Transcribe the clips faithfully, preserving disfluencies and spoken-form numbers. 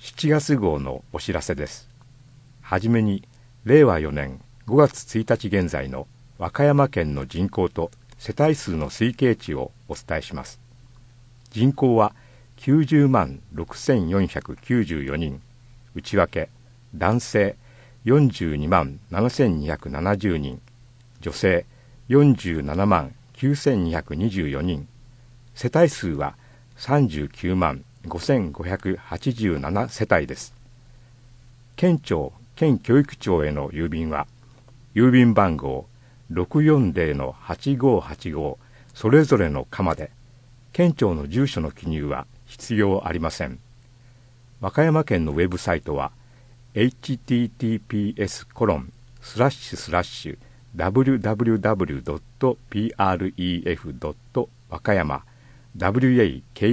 しちがつ号のお知らせです。はじめに、れいわよねんごがつついたち現在の和歌山県の人口と世帯数の推計値をお伝えします。人口はきゅうじゅうまんろくせんよんひゃくきゅうじゅうよにん、内訳、男性よんじゅうにまんななせんにひゃくななじゅうにん、女性よんじゅうななまんきゅうせんにひゃくにじゅうよにん、世帯数はさんじゅうきゅうまんごせんごひゃくはちじゅうなな世帯です。県庁、県教育庁への郵便は、郵便番号 ろくよんぜろのはちごはちご それぞれの鎌で、県庁の住所の記入は必要ありません。和歌山県のウェブサイトは エイチティーティーピーエスコロンスラッシュスラッシュダブリューダブリューダブリュードットプレフドット和歌山 ワカヤ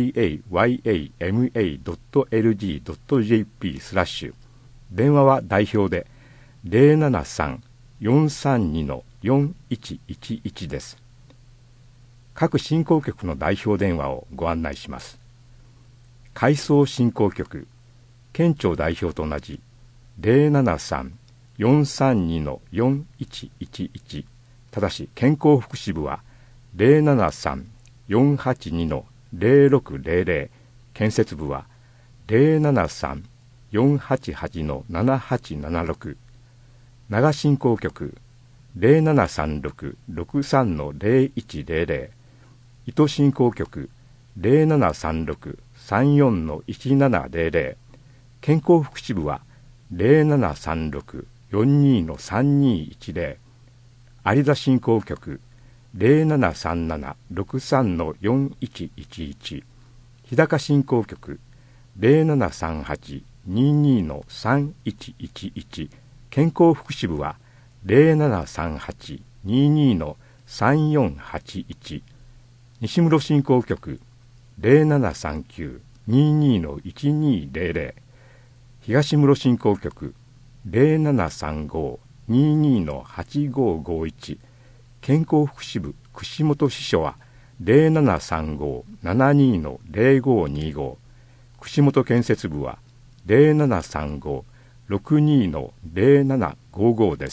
マ ドットエルジー ドット ジェーピー スラッシュ電話は代表で ゼロななさん よんさんに よんいちいちいち です。各振興局の代表電話をご案内します。海藻振興局、県庁代表と同じ ゼロななさん よんさんに よんいちいちいち、ただし健康福祉部はゼロななさん よんはちに ゼロろくゼロゼロ、建設部はゼロななさん よんはちはち ななはちななろく、長振興局ゼロななさんろく ろくさんのゼロいちゼロゼロ、糸振興局ゼロななさんろく さんよんのいちななゼロゼロ、健康福祉部はゼロななさんろく よんにのさんにいちゼロ、有田振興局ゼロななさんなな ろくさんのよんいちいちいち、日高振興局ゼロななさんはち ににのさんいちいちいち、健康福祉部はゼロななさんはち ににのさんよんはちいち、西室振興局ゼロななさんきゅう ににのいちにゼロゼロ、東室振興局ゼロななさんご ににのはちごごいち、健康福祉部串本支所はゼロななさんご ななにのゼロごにご、串本建設部はゼロななさんご ろくにのゼロななごごです。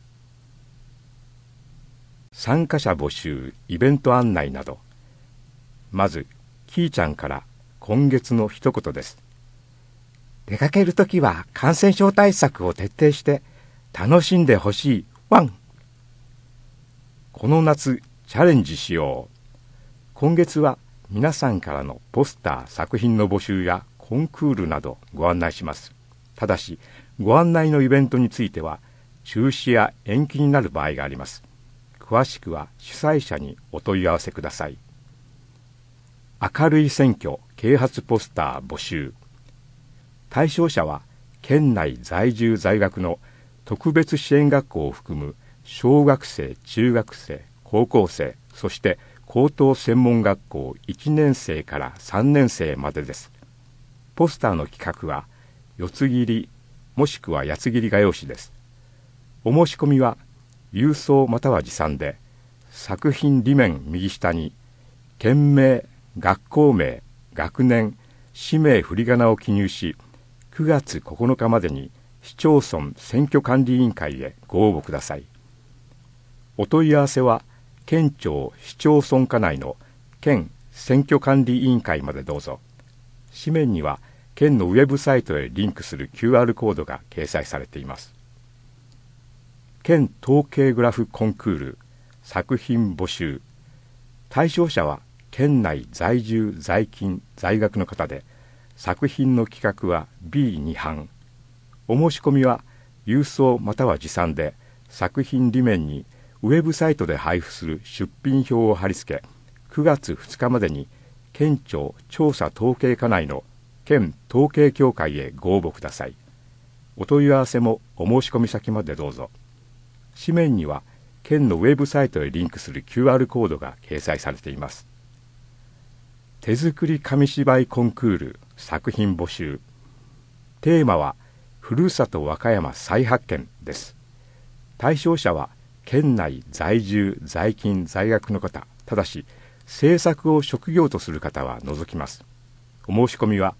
参加者募集、イベント案内など。まず、きーちゃんから今月の一言です。出かけるときは感染症対策を徹底して楽しんでほしいワン。この夏チャレンジしよう。今月は皆さんからのポスター、作品の募集やコンクールなどご案内します。ただしご案内のイベントについては中止や延期になる場合があります。詳しくは主催者にお問い合わせください。明るい選挙啓発ポスター募集。対象者は県内在住在学の特別支援学校を含む小学生、中学生、高校生、そして高等専門学校いちねんせいからさんねんせいまでです。ポスターの企画は四つ切りもしくは八つ切り画用紙です。お申し込みは郵送または持参で、作品裏面右下に県名、学校名、学年、氏名振り仮名を記入し、くがつここのかまでに市町村選挙管理委員会へご応募ください。お問い合わせは県庁市町村課内の県選挙管理委員会までどうぞ。紙面には県のウェブサイトへリンクする キューアール コードが掲載されています。県統計グラフコンクール作品募集。対象者は県内在住在勤在学の方で、作品の企画は ビーに 版。お申し込みは郵送または持参で、作品裏面にウェブサイトで配布する出品表を貼り付け、くがつふつかまでに県庁調査統計課内の県統計協会へご応募ください。お問い合わせもお申し込み先までどうぞ。紙面には県のウェブサイトへリンクする キューアール コードが掲載されています。手作り紙芝居コンクール作品募集。テーマはふるさと和歌山再発見です。対象者は県内在住在勤在学の方、ただし制作を職業とする方は除きます。お申し込みは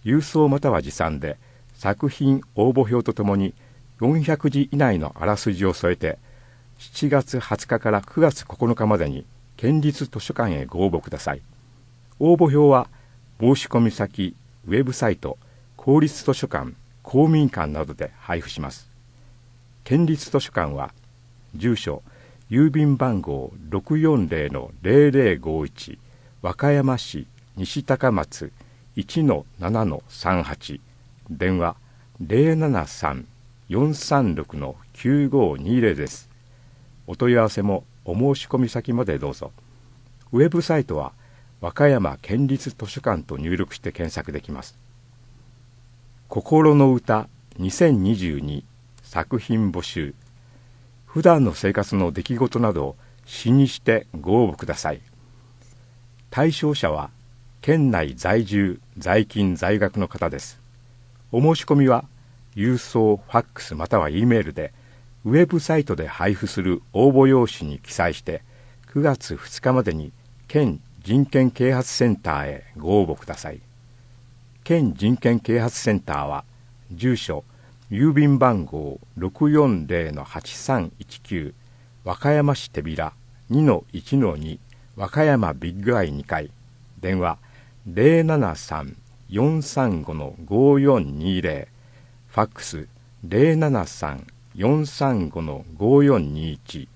郵送または持参で作品応募表とともによんひゃくじ以内のあらすじを添えてしちがつはつかからくがつここのかまでに県立図書館へご応募ください。応募表は申し込み先、ウェブサイト、公立図書館、公民館などで配布します。県立図書館は住所、郵便番号 ろくよんぜろのぜろぜろごいち 和歌山市西高松 いちのななのさんはち、電話 ゼロななさん よんさんろく のきゅうごにぜろです。お問い合わせもお申し込み先までどうぞ。ウェブサイトは和歌山県立図書館と入力して検索できます。心の歌にせんにじゅうに作品募集。普段の生活の出来事などを詩にしてご応募ください。対象者は県内在住在勤在学の方です。お申し込みは郵送、ファックスまたは E メールでウェブサイトで配布する応募用紙に記載してくがつふつかまでに県人権啓発センターへご応募ください。県人権啓発センターは住所、郵便番号 ろくよんぜろのはちさんいちきゅう 和歌山市手平 にのいちのに 和歌山ビッグアイにかい、電話 ゼロななさん よんさんご のごよんにぜろ、ファックス ゼロななさん よんさんご のごよんにいち、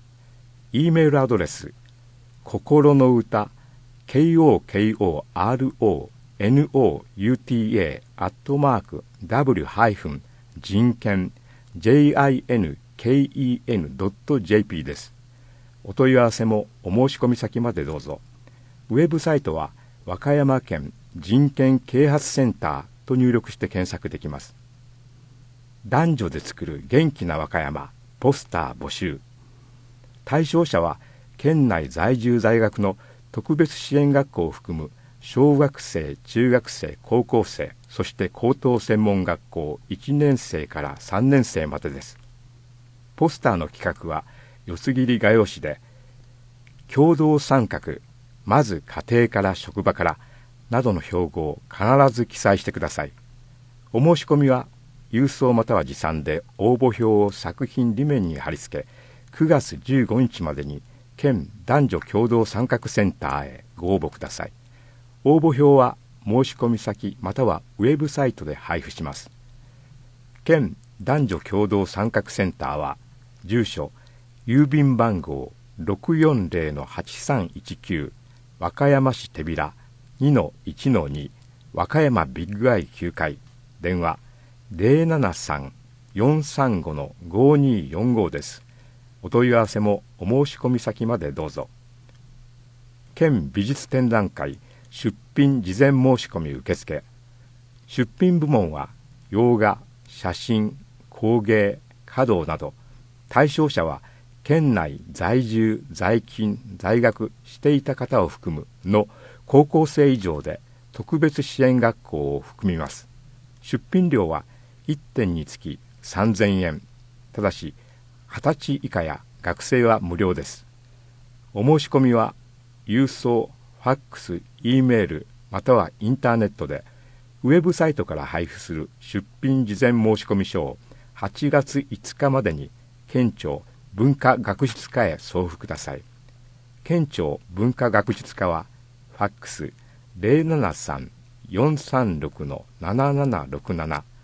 E メールアドレス心の歌 ケーオーケーオーアールオーエヌオーユーティーエー アットマーク ダブリュー ハイフン 人権 ジェイアイエヌケーイーエヌ ドット ジェーピー です。お問い合わせもお申し込み先までどうぞ。ウェブサイトは和歌山県人権啓発センターと入力して検索できます。男女で作る元気な和歌山ポスター募集。対象者は県内在住在学の特別支援学校を含む小学生、中学生、高校生、そして高等専門学校いちねんせいからさんねんせいまでです。ポスターの企画は四つ切り画用紙で、共同参画、まず家庭から職場からなどの標語を必ず記載してください。お申し込みは郵送または持参で応募表を作品裏面に貼り付け、くがつじゅうごにちまでに県男女共同参画センターへご応募ください。応募表は申し込み先またはウェブサイトで配布します。県男女共同参画センターは住所、郵便番号 ろくよんぜろのはちさんいちきゅう 和歌山市手平 にのいちのに 和歌山ビッグアイきゅうかい、電話 ゼロななさん よんさんご のごにーよんご です。お問い合わせもお申し込み先までどうぞ。県美術展覧会出品事前申し込み受付。出品部門は洋画、写真、工芸、華道など、対象者は県内在住在勤在学していた方を含むの高校生以上で特別支援学校を含みます。出品料はいってんにつきさんぜんえん。ただしはたち以下や学生は無料です。お申し込みは郵送、ファックス、E メールまたはインターネットでウェブサイトから配布する出品事前申し込み書をはちがついつかまでに県庁文化学術課へ送付ください。県庁文化学術課はファックス ゼロななさん よんさんろく のななななろくなな、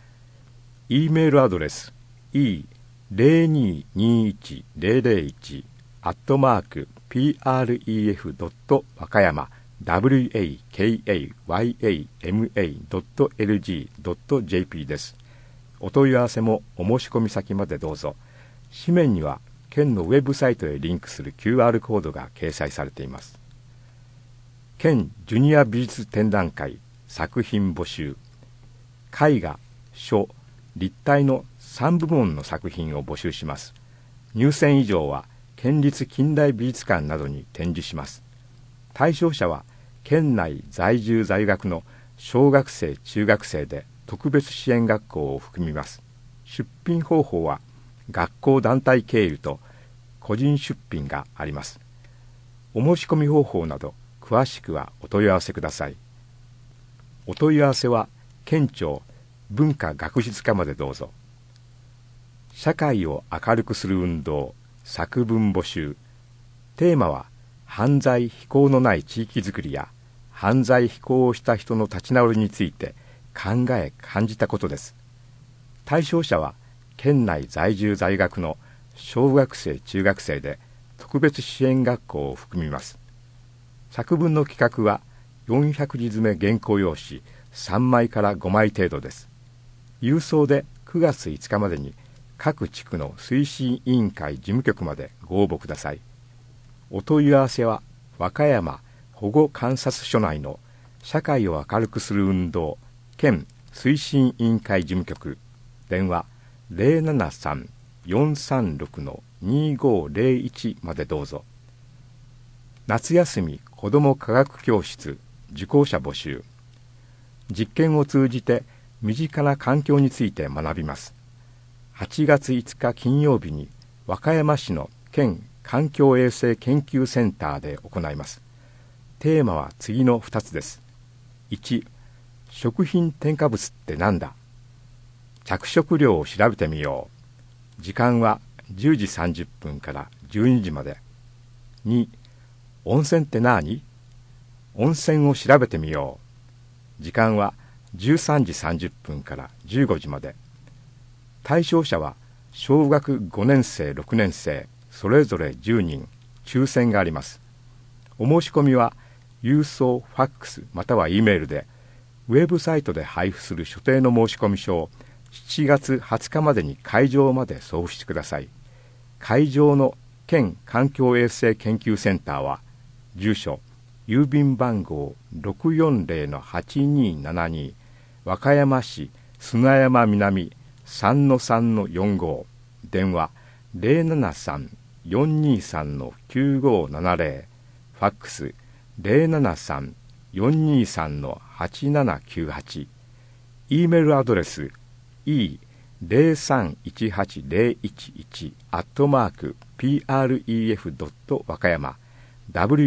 E メールアドレス イーゼロにーにーいちゼロゼロいち アットマーク ピーアールイーエフ ドット 和歌山 ワカヤマ ドット エルジー ドット ジェーピー です。お問い合わせもお申し込み先までどうぞ。紙面には県のウェブサイトへリンクする キューアール コードが掲載されています。県ジュニア美術展覧会作品募集。絵画、書、立体のさんぶもんの作品を募集します。入選以上は県立近代美術館などに展示します。対象者は県内在住在学の小学生中学生で特別支援学校を含みます。出品方法は学校団体経由と個人出品があります。お申し込み方法など詳しくはお問い合わせください。お問い合わせは県庁文化学術課までどうぞ。社会を明るくする運動作文募集。テーマは犯罪非行のない地域づくりや犯罪非行をした人の立ち直りについて考え感じたことです。対象者は県内在住在学の小学生中学生で特別支援学校を含みます。作文の企画はよんひゃくじ詰め原稿用紙さんまいからごまい程度です。郵送でくがついつかまでに各地区の推進委員会事務局までご応募ください。お問い合わせは和歌山保護観察所内の社会を明るくする運動県推進委員会事務局、電話 ゼロななさん よんさんろく にごゼロいち までどうぞ。夏休み子ども科学教室受講者募集。実験を通じて身近な環境について学びます。はちがついつか金曜日に和歌山市の県環境衛生研究センターで行います。テーマは次のふたつです。いち、食品添加物ってなんだ？着色料を調べてみよう。時間はじゅうじさんじゅっぷんからじゅうにじまで。に、温泉って何？温泉を調べてみよう。時間はじゅうさんじさんじゅっぷんからじゅうごじまで。対象者は小学ごねんせいろくねんせいそれぞれじゅうにん、抽選があります。お申し込みは郵送、ファックスまたは E メールで、ウェブサイトで配布する所定の申込書をしちがつはつかまでに会場まで送付してください。会場の県環境衛生研究センターは、住所、郵便番号 ろくよんゼロのはちにーななに 和歌山市砂山南 さんのさんのよんご、電話 ゼロななさん よんにーさんのきゅうごななゼロ、ファックスゼロななさん よんにーさんのはちななきゅうはち、E メールアドレス イーゼロさんいちはちゼロいちいち アットマーク ピーアールイーエフ ドット 和歌山 ワカヤ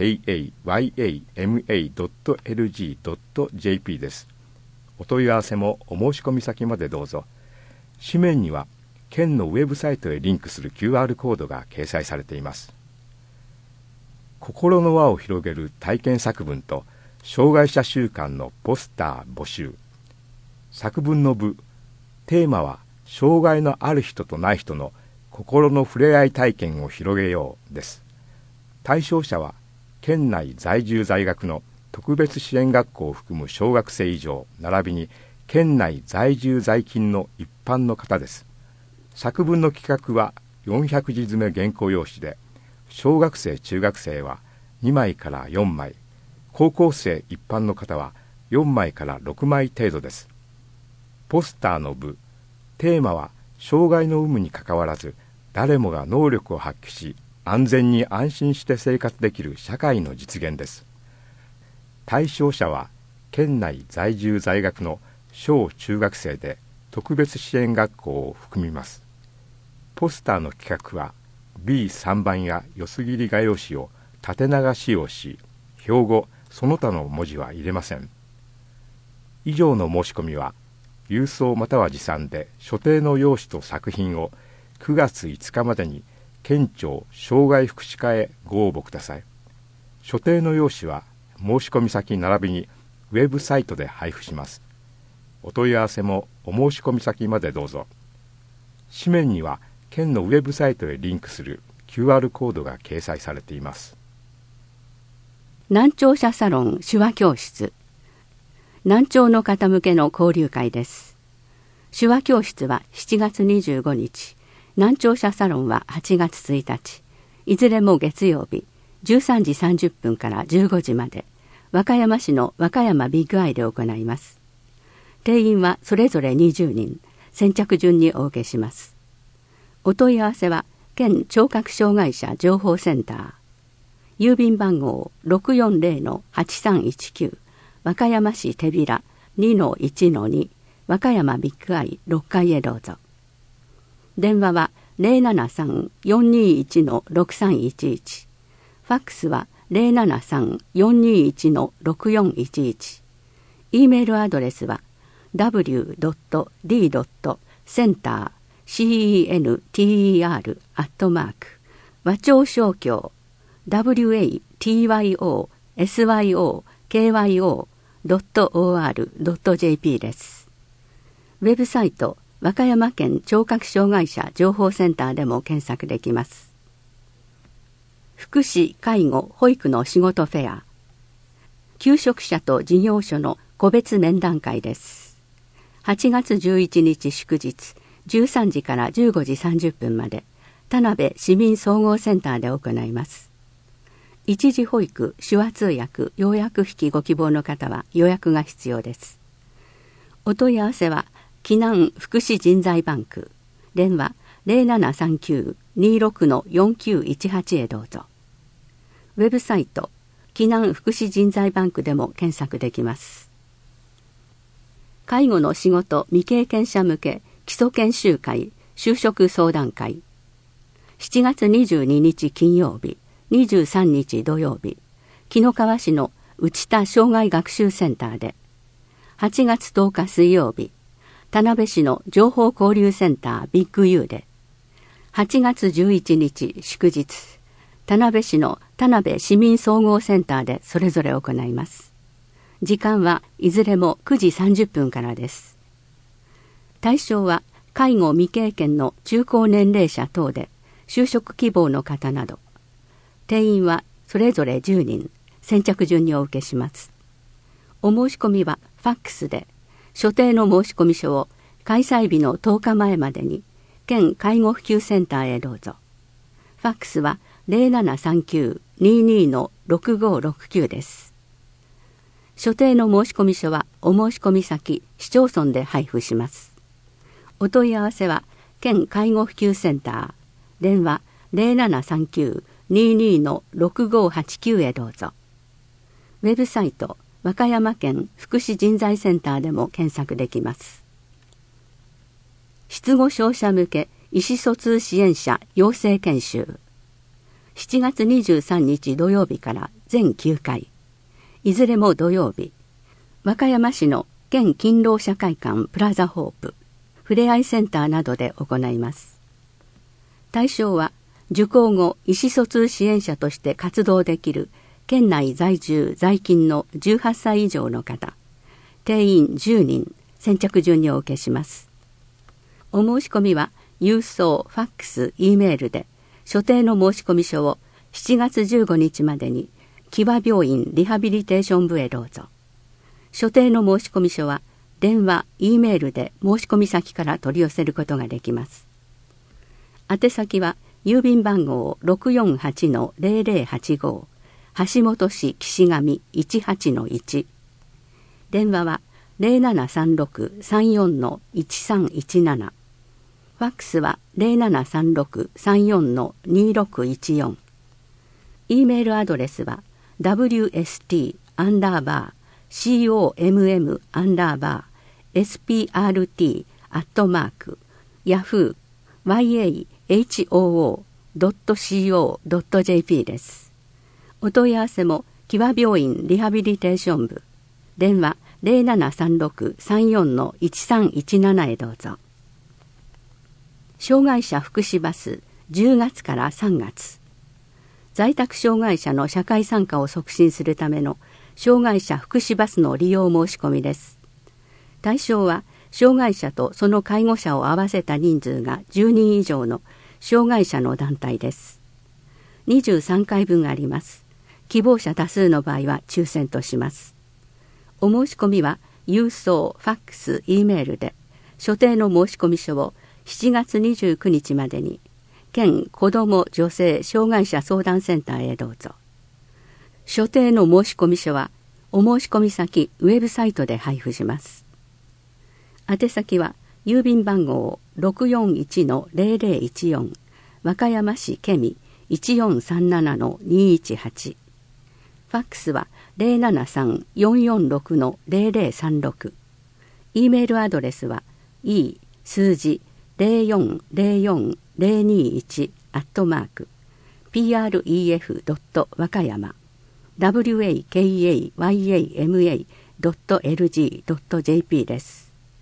マ ドット エルジー ドット ジェーピー です。お問い合わせもお申し込み先までどうぞ。紙面には県のウェブサイトへリンクする キューアール コードが掲載されています。心の輪を広げる体験作文と障害者週間のポスター募集。作文の部、テーマは障害のある人とない人の心の触れ合い体験を広げようです。対象者は県内在住在学の特別支援学校を含む小学生以上並びに県内在住在勤の一般の方です。作文の企画はよんひゃくじ詰め原稿用紙で、小学生中学生はにまいからよんまい、高校生一般の方はよんまいからろくまい程度です。ポスターの部、テーマは障害の有無にかかわらず誰もが能力を発揮し安全に安心して生活できる社会の実現です。対象者は県内在住在学の小中学生で特別支援学校を含みます。ポスターの企画は ビーさん 番や四つ切り画用紙を縦長使用し、標語その他の文字は入れません。以上の申し込みは郵送または持参で所定の用紙と作品をくがついつかまでに県庁障害福祉課へご応募ください。所定の用紙は申し込み先並びにウェブサイトで配布します。お問い合わせもお申し込み先までどうぞ。紙面には県のウェブサイトへリンクする キューアール コードが掲載されています。 難聴者サロン手話教室。難聴の方向けの交流会です。手話教室はしちがつにじゅうごにち、難聴者サロンははちがつついたち、いずれも月曜日じゅうさんじさんじゅっぷんからじゅうごじまで、和歌山市の和歌山ビッグアイで行います。定員はそれぞれにじゅうにん、先着順にお受けします。お問い合わせは県聴覚障害者情報センター、郵便番号 ろくよんゼロのはちさんいちきゅう、和歌山市手びら にのいちのに 和歌山ビッグアイろっかいへどうぞ。電話は ゼロななさん よんにいちのろくさんいちいち、ファックスは ゼロななさん よんにいちのろくよんいちいち、E メールアドレスはダブリュードットディードットセンター センター アットマーク和町商協 ダブリューエーティーワイオーエスワイオーケーワイオードットオーアールドットジェーピー です。ウェブサイト和歌山県聴覚障害者情報センターでも検索できます。福祉・介護・保育の仕事フェア、求職者と事業所の個別面談会です。はちがつじゅういちにち祝日じゅうさんじからじゅうごじさんじゅっぷんまで田辺市民総合センターで行います。一時保育、手話通訳、要約引きご希望の方は予約が必要です。お問い合わせは紀南福祉人材バンク、電話 ゼロななさんきゅう にろく よんきゅういちはち へどうぞ。ウェブサイト紀南福祉人材バンクでも検索できます。介護の仕事未経験者向け基礎研修会就職相談会、しちがつにじゅうににち金曜日、にじゅうさんにち土曜日、紀の川市の内田障害学習センターで、はちがつとおか水曜日、田辺市の情報交流センタービッグ U で、はちがつじゅういちにち祝日、田辺市の田辺市民総合センターでそれぞれ行います。時間はいずれもくじさんじゅっぷんからです。対象は介護未経験の中高年齢者等で就職希望の方など、定員はそれぞれじゅうにん、先着順にお受けします。お申し込みはファックスで、所定の申込書を開催日のとおかまえまでに県介護普及センターへどうぞ。ファックスは ゼロななさんきゅう にーにー ろくごろくきゅう です。所定の申込書はお申込先市町村で配布します。お問い合わせは県介護普及センター、電話 ゼロななさんきゅう にーにー ろくごはちきゅう へどうぞ。ウェブサイト和歌山県福祉人材センターでも検索できます。失語症者向け意思疎通支援者養成研修、しちがつにじゅうさんにち土曜日から全きゅうかい、いずれも土曜日、和歌山市の県勤労者会館プラザホープふれあいセンターなどで行います。対象は受講後意思疎通支援者として活動できる県内在住在勤のじゅうはっさい以上の方、定員じゅうにん、先着順にお受けします。お申し込みは郵送、ファックス、Eメールで所定の申込書をしちがつじゅうごにちまでに木場病院リハビリテーション部へどうぞ。所定の申込書は電話、Eメールで申込先から取り寄せることができます。宛先は郵便番号 ろくよんはち の ゼロゼロはちご、橋本市岸上 いちはちのいち、電話は ゼロななさんろく さんよん の いちさんいちなな、ファックスは ゼロななさんろく さんよん の にろくいちよん、Eメールアドレスは ダブリューエスティー アンダーバー コム アンダーバー エスピーアールティー アットマーク ヤフー ワイエーエイチオーオー ドット シーオー ドット ジェーピー です。お問い合わせも木場病院リハビリテーション部、電話 ゼロななさんろく さんよん の いちさんいちなな へどうぞ。障害者福祉バスじゅうがつからさんがつ、在宅障害者の社会参加を促進するための障害者福祉バスの利用申し込みです。対象は障害者とその介護者を合わせた人数がじゅうにん以上の障害者の団体です。にじゅうさんかいぶんあります。希望者多数の場合は抽選とします。お申し込みは郵送、ファックス、Eメールで所定の申込書をしちがつにじゅうくにちまでに県子ども女性障害者相談センターへどうぞ。所定の申込書はお申込先ウェブサイトで配布します。宛先は郵便番号 ろくよんいち の ゼロゼロいちよん 和歌山市ケミ いちよんさんなな の にいちはち、ファックスは ゼロななさん よんよんろく の ゼロゼロさんろく、Eメールアドレスは e 数字ゼロよんゼロよんゼロにいちアットマーク ピーアールイーエフ ドット 和歌山 ワケイエーワイエーエムエー ドット エルジー ドット ジェーピー です。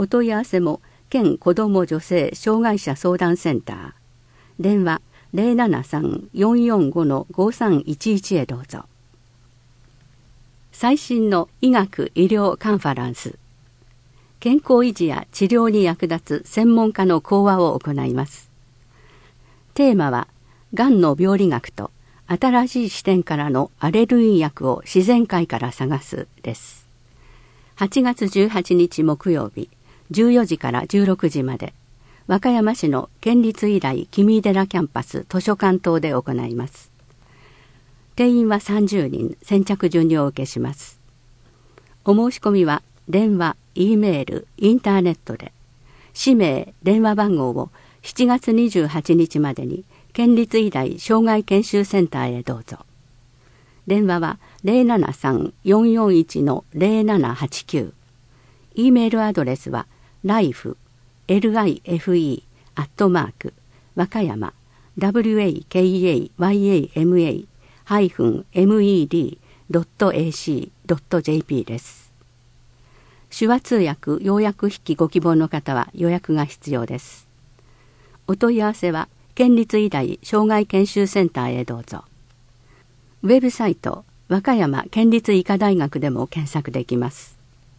お問い合わせも県子ども女性障害者相談センター、電話 ゼロななさん よんよんご ごさんいちいち へどうぞ。最新の医学医療カンファランス、健康維持や治療に役立つ専門家の講話を行います。テーマは、がんの病理学と新しい視点からのアレルギー薬を自然界から探すです。はちがつじゅうはちにち木曜日、じゅうよじからじゅうろくじまで、和歌山市の県立医大君井寺キャンパス図書館等で行います。定員はさんじゅうにん、先着順にお受けします。お申し込みは電話、Eメール、インターネットで、氏名、電話番号をしちがつにじゅうはちにちまでに県立医大障害研修センターへどうぞ。電話は ゼロななさん よんよんいち ゼロななはちきゅう。E メールアドレスは ライフ ライフ アットマーク和歌山 ワカヤマ メディードットエーシードットジェーピー です。手話通訳要約筆記ご希望の方は予約が必要です。お問い合わせは県立医大障害研修センターへどうぞ。ウェブサイト和歌山県立医科大学でも検索できます。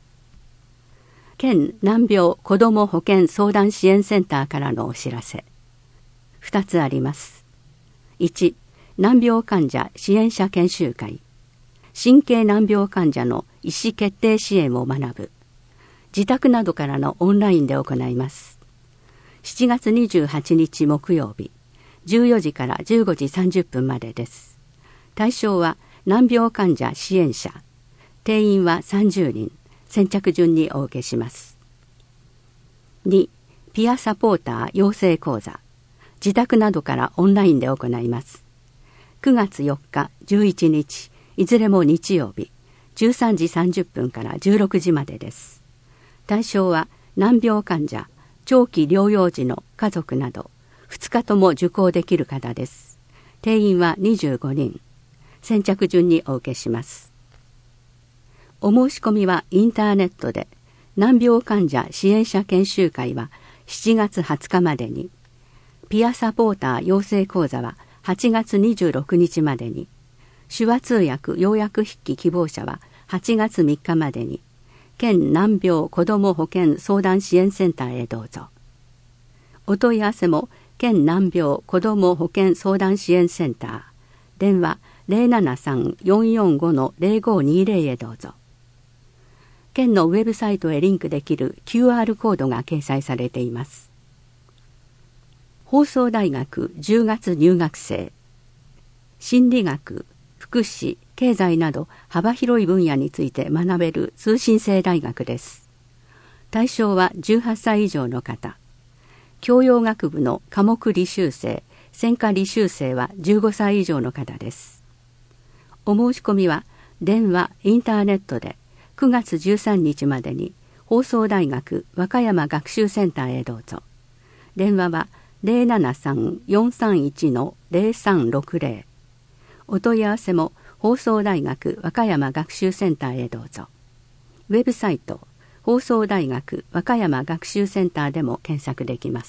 県難病子ども保健相談支援センターからのお知らせ。ふたつあります。いち、難病患者支援者研修会。神経難病患者の意思決定支援を学ぶ。自宅などからのオンラインで行います。しちがつにじゅうはちにち木曜日、じゅうよじからじゅうごじさんじゅっぷんまでです。対象は難病患者支援者。定員はさんじゅうにん、先着順にお受けします。に、ピアサポーター養成講座。自宅などからオンラインで行います。くがつよっか、じゅういちにち、いずれも日曜日、じゅうさんじさんじゅっぷんからじゅうろくじまでです。対象は難病患者、長期療養時の家族など、ふつかとも受講できる方です。定員はにじゅうごにん。先着順にお受けします。お申し込みはインターネットで、難病患者支援者研修会はしちがつはつかまでに、ピアサポーター養成講座ははちがつにじゅうろくにちまでに、手話通訳要約筆記希望者ははちがつみっかまでに、県難病子ども保健相談支援センターへどうぞ。お問い合わせも県難病子ども保健相談支援センター、電話 ゼロななさん よんよんご ゼロごにゼロ へどうぞ。県のウェブサイトへリンクできる キューアール コードが掲載されています。放送大学じゅうがつ入学生、心理学、福祉、経済など幅広い分野について学べる通信制大学です。対象はじゅうはっさい以上の方。教養学部の科目履修生、専科履修生はじゅうごさい以上の方です。お申し込みは電話、インターネットでくがつじゅうさんにちまでに放送大学和歌山学習センターへどうぞ。電話は ゼロななさん よんさんいち ゼロさんろくゼロ。お問い合わせも放送大学和歌山学習センターへどうぞ。ウェブサイト放送大学和歌山学習センターでも検索できます。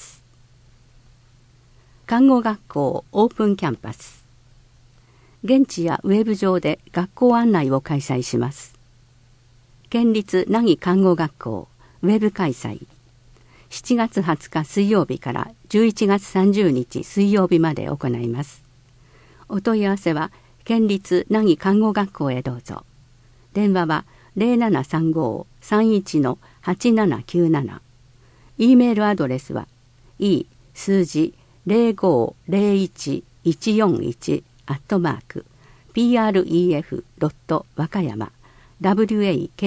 看護学校オープンキャンパス。現地やウェブ上で学校案内を開催します。県立凪看護学校ウェブ開催。しちがつはつか水曜日からじゅういちがつさんじゅうにち水曜日まで行います。お問い合わせは県立凪看護学校へどうぞ。電話は ゼロななさんご さんいち はちななきゅうなな。E メールアドレスは e 数字ゼロごゼロいちいちよんいちアットマーク プレフ 和歌山 ワカヤ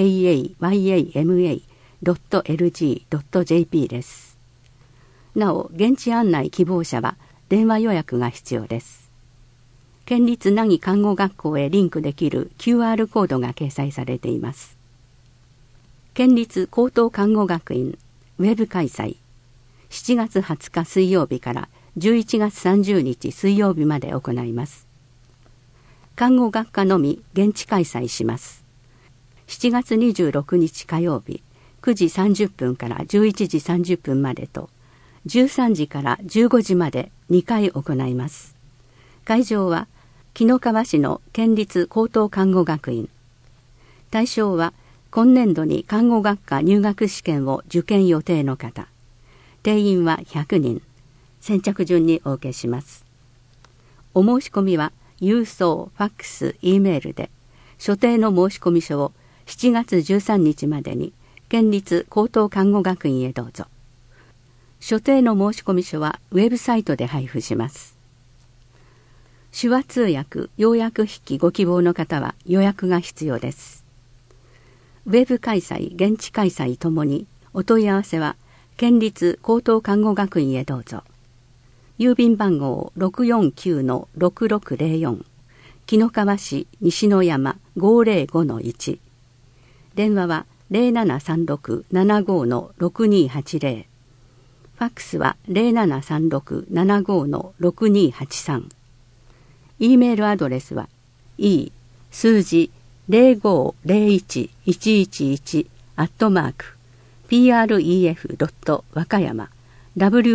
マ ドット エルジー ドット ジェーピー です。なお、現地案内希望者は電話予約が必要です。県立凪看護学校へリンクできる キューアール コードが掲載されています。県立高等看護学院ウェブ開催。しちがつはつか水曜日からじゅういちがつさんじゅうにち水曜日まで行います。看護学科のみ現地開催します。しちがつにじゅうろくにち火曜日、 くじさんじゅっぷんからじゅういちじさんじゅっぷんまでと、じゅうさんじからじゅうごじまでにかい行います。会場は紀の川市の県立高等看護学院。対象は今年度に看護学科入学試験を受験予定の方。定員はひゃくにん。先着順にお受けします。お申し込みは郵送、ファックス、Eメールで所定の申込書をしちがつじゅうさんにちまでに県立高等看護学院へどうぞ。所定の申込書はウェブサイトで配布します。手話通訳、要約筆記ご希望の方は予約が必要です。ウェブ開催、現地開催ともにお問い合わせは県立高等看護学院へどうぞ。郵便番号 ろくよんきゅうのろくろくぜろよん 紀の川市西の山 ごーぜろごのいち。電話は ゼロななさんろく ななごのろくにはちぜろ。ファックスは ゼロななさんろく ななごのろくにはちさん。E メールアドレスは e 数字 ゼロごゼロいちいちいちいち アットマーク ピーアールイーエフ ドット 和歌山 ワカヤ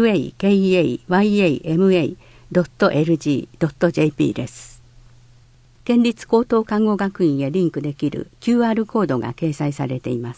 マ ドット エルジー ドット ジェーピー です。県立高等看護学院へリンクできる キューアール コードが掲載されています。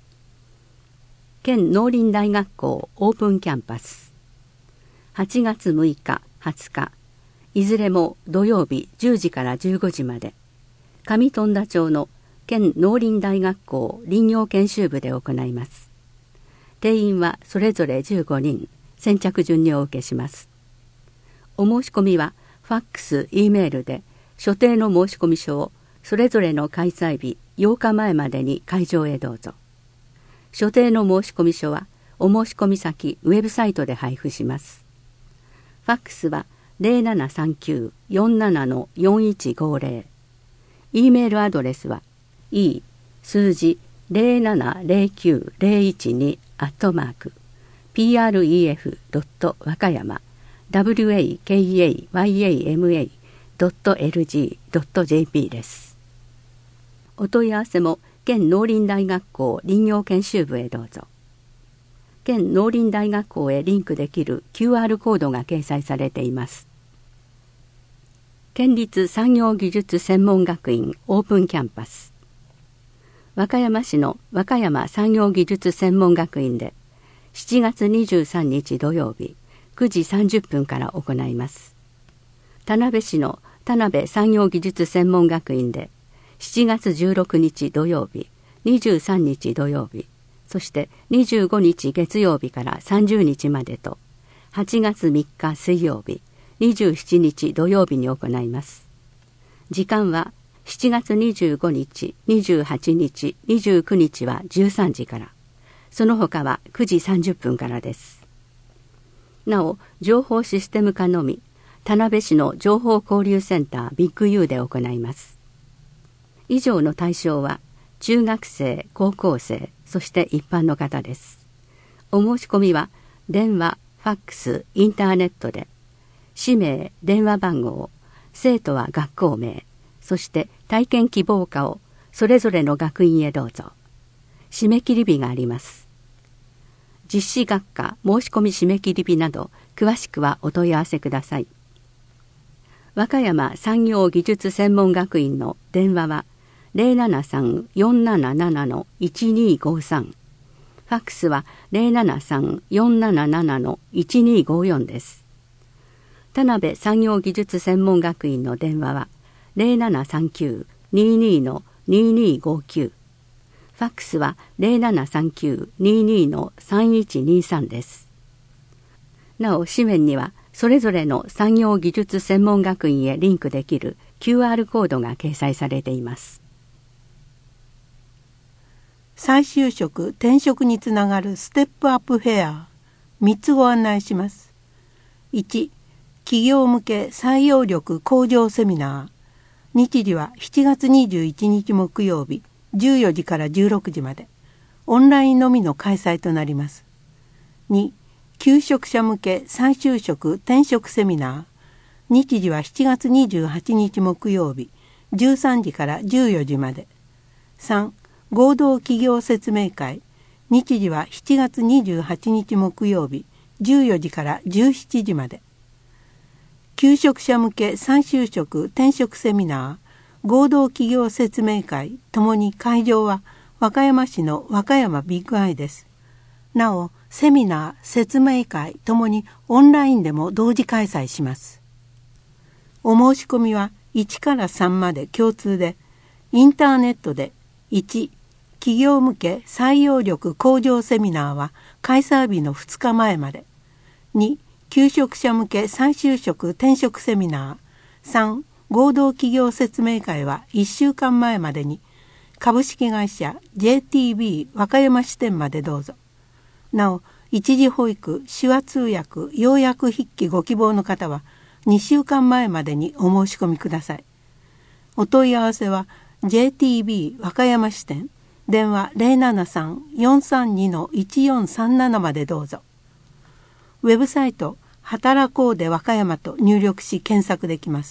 県農林大学校オープンキャンパス。はちがつむいか、はつか、いずれも土曜日じゅうじからじゅうごじまで、上富田町の県農林大学校林業研修部で行います。定員はそれぞれじゅうごにん、先着順にお受けします。お申し込みはファックス、Eメールで所定の申込書をそれぞれの開催日ようかまえまでに会場へどうぞ。所定の申込書はお申し込み先ウェブサイトで配布します。ファックスはゼロななさんきゅう よんななのよんいちごぜろ。E メールアドレスは e 数字 ゼロななゼロきゅうゼロいちに アットマーク ピーアールイーエフ ドット 和歌山 ワカヤマ ドット エルジー ドット ジェーピー です。お問い合わせも県農林大学校林業研修部へどうぞ。県農林大学校へリンクできる キューアール コードが掲載されています。県立産業技術専門学院オープンキャンパス。和歌山市の和歌山産業技術専門学院でしちがつにじゅうさんにち土曜日くじさんじゅっぷんから行います。田辺市の田辺産業技術専門学院でしちがつじゅうろくにち土曜日、にじゅうさんにち土曜日、そしてにじゅうごにち月曜日からさんじゅうにちまでと、はちがつみっか水曜日、にじゅうしちにち土曜日に行います。時間はしちがつにじゅうごにち、にじゅうはちにち、にじゅうくにちはじゅうさんじから、その他はくじさんじゅっぷんからです。なお、情報システム課のみ、田辺市の情報交流センタービッグ ユー で行います。以上の対象は、中学生、高校生、そして一般の方です。お申し込みは、電話、ファックス、インターネットで、氏名、電話番号、生徒は学校名、そして体験希望科をそれぞれの学院へどうぞ。締め切り日があります。実施学科申し込み締め切り日など詳しくはお問い合わせください。和歌山産業技術専門学院の電話は ゼロななさん よんななななのいちにごさん、ファックスは ゼロななさん よんななななのいちにごよんです。田辺産業技術専門学院の電話はゼロななさんきゅう ににのににごきゅう、ファックスは ゼロななさんきゅう ににのさんいちにさんです。なお、紙面にはそれぞれの産業技術専門学院へリンクできる キューアール コードが掲載されています。 再就職・転職につながるステップアップフェアみっつご案内します。いち、企業向け採用力向上セミナー。日時はしちがつにじゅういちにち木曜日じゅうよじからじゅうろくじまで。オンラインのみの開催となります。に、求職者向け再就職・転職セミナー。日時はしちがつにじゅうはちにち木曜日じゅうさんじからじゅうよじまで。さん、合同企業説明会。 日時はしちがつにじゅうはちにち木曜日じゅうよじからじゅうしちじまで。求職者向け再就職転職セミナー、合同企業説明会ともに会場は和歌山市の和歌山ビッグアイです。なお、セミナー、説明会ともにオンラインでも同時開催します。お申し込みはいちからさんまで共通で、インターネットでいち、企業向け採用力向上セミナーは開催日のふつかまえまで、に、求職者向け再就職転職セミナー、さん、合同企業説明会はいっしゅうかんまえまでに、株式会社 ジェイティービー 和歌山支店までどうぞ。なお、一時保育、手話通訳、要約筆記ご希望の方はにしゅうかんまえまでにお申し込みください。お問い合わせは ジェイティービー 和歌山支店、電話 ゼロななさん よんさんに いちよんさんなな までどうぞ。ウェブサイト働こうで和歌山と入力し検索できます。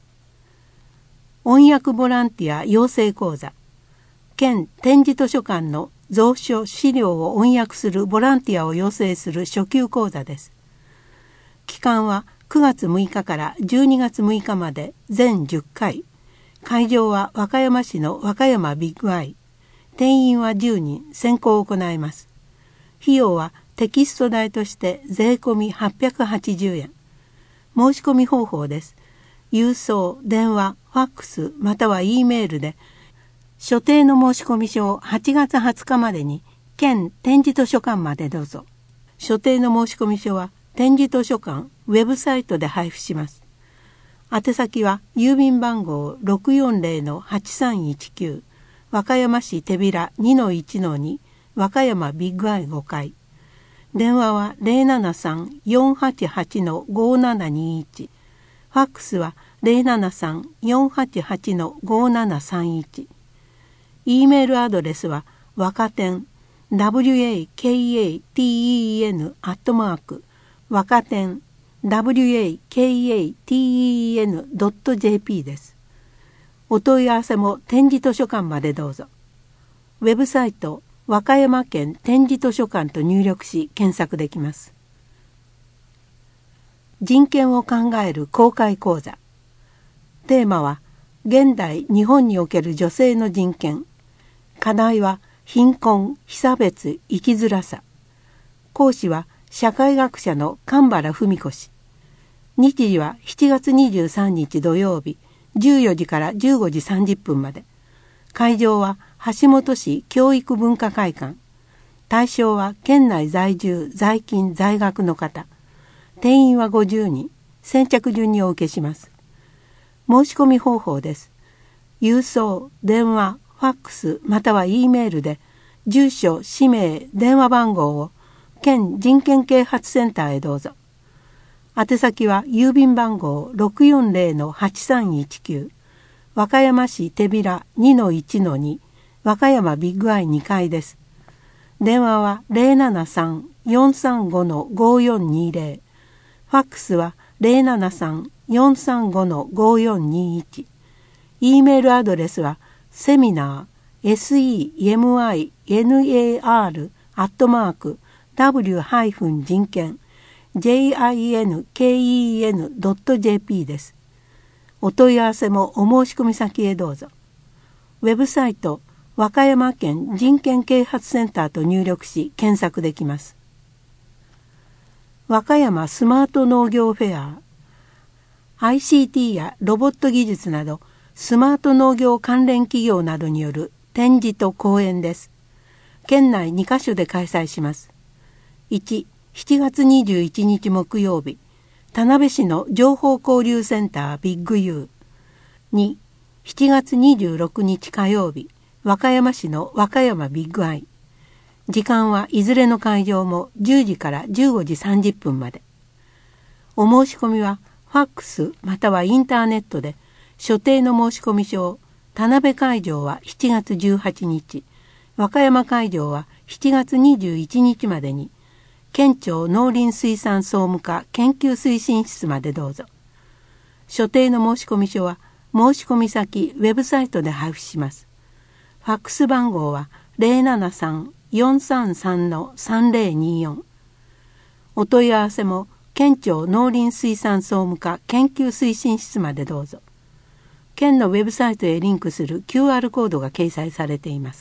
翻訳ボランティア養成講座、県点字図書館の蔵書資料を翻訳するボランティアを養成する初級講座です。期間はくがつむいかからじゅうにがつむいかまで全じゅっかい。会場は和歌山市の和歌山ビッグアイ。定員はじゅうにん、選考を行います。費用はテキスト代として税込みはっぴゃくはちじゅうえん。申し込み方法です。郵送、電話、ファックスまたは E メールで所定の申込書をはちがつはつかまでに県点字図書館までどうぞ。所定の申込書は点字図書館ウェブサイトで配布します。宛先は郵便番号 ろくよんぜろのはちさんいちきゅう 和歌山市手びら にのいちのに 和歌山ビッグアイごかい。電話は ゼロななさん よんはちはち ごななにいち。ファックスは ゼロななさん よんはちはち ごななさんいち。E メールアドレスはわかてん ワカテン アットマークわかてん ワカテン ドット ジェーピー です。お問い合わせも点字図書館までどうぞ。ウェブサイト和歌山県点字図書館と入力し検索できます。人権を考える公開講座。テーマは現代日本における女性の人権。課題は貧困、被差別、生きづらさ。講師は社会学者の神原文子氏。日時はしちがつにじゅうさんにち土曜日じゅうよじからじゅうごじさんじゅっぷんまで。会場は橋本市教育文化会館。対象は県内在住、在勤、在学の方。定員はごじゅうにん。先着順にお受けします。申し込み方法です。郵送、電話、ファックスまたは E メールで住所、氏名、電話番号を県人権啓発センターへどうぞ。宛先は郵便番号 ろくよんぜろのはちさんいちきゅう 和歌山市手びら にのいちのに 和歌山ビッグアイにかいです。電話は ゼロななさん よんさんご ごよんにぜろ。ファックスは ゼロななさん よんさんご ごよんにいち。E メールアドレスはセミナー セミナー アットマーク ダブリュー 人権 ジェイアイエヌケーイーエヌ ドット ジェーピー です。お問い合わせもお申し込み先へどうぞ。ウェブサイト和歌山県人権啓発センターと入力し検索できます。和歌山スマート農業フェア アイシーティー やロボット技術などスマート農業関連企業などによる展示と講演です。県内にかしょで開催します。いち、しちがつにじゅういちにち木曜日、田辺市の情報交流センタービッグユー。に、しちがつにじゅうろくにち火曜日、和歌山市の和歌山ビッグアイ。時間はいずれの会場もじゅうじからじゅうごじさんじゅっぷんまで。お申し込みはファックスまたはインターネットで所定の申込書を田辺会場はしちがつじゅうはちにち、和歌山会場はしちがつにじゅういちにちまでに県庁農林水産総務課研究推進室までどうぞ。所定の申込書は申込先ウェブサイトで配布します。ファックス番号は ゼロななさんよんさんさんのさんぜろによん。お問い合わせも県庁農林水産総務課研究推進室までどうぞ。県のウェブサイトへリンクする キューアール コードが掲載されています。